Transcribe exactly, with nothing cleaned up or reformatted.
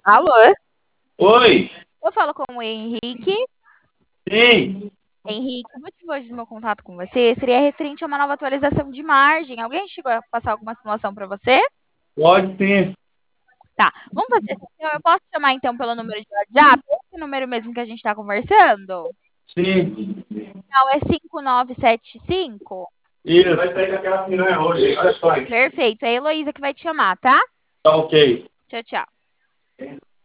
Alô? Oi, Eu falo com o Henrique. sim, Henrique, o motivo hoje do meu contato com você seria referente a uma nova atualização de margem. Alguém chegou a passar alguma simulação para você? pode sim, Tá, vamos fazer assim. Então, eu posso chamar então pelo número de WhatsApp? Esse número mesmo que a gente está conversando? sim. Não, é cinco nove sete cinco. Isso, vai sair daquela piranha hoje, olha só. Perfeito, é a Heloísa que vai te chamar, tá? Tá ok. Tchau, tchau.